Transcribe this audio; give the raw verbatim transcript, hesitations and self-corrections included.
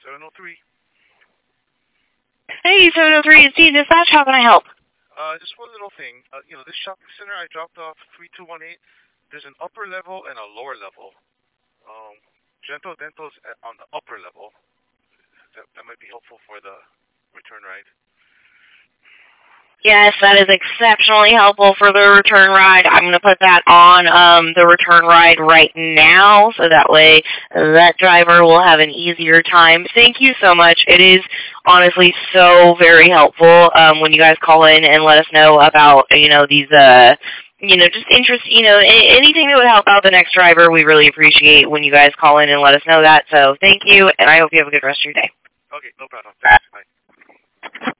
seven oh three. Hey, seven oh three, it's D Dispatch. How can I help? Uh, just one little thing. Uh, you know, this shopping center I dropped off three two one eight. There's an upper level and a lower level. Um, Gentle Dental's at, on the upper level. That, that might be helpful for the return ride. Yes, that is exceptionally helpful for the return ride. I'm going to put that on um, the return ride right now, so that way that driver will have an easier time. Thank you so much. It is honestly so very helpful um, when you guys call in and let us know about, you know, these, uh, you know, just interest, you know, anything that would help out the next driver. We really appreciate when you guys call in and let us know that. So thank you, and I hope you have a good rest of your day. Okay, no problem. Thanks. Bye.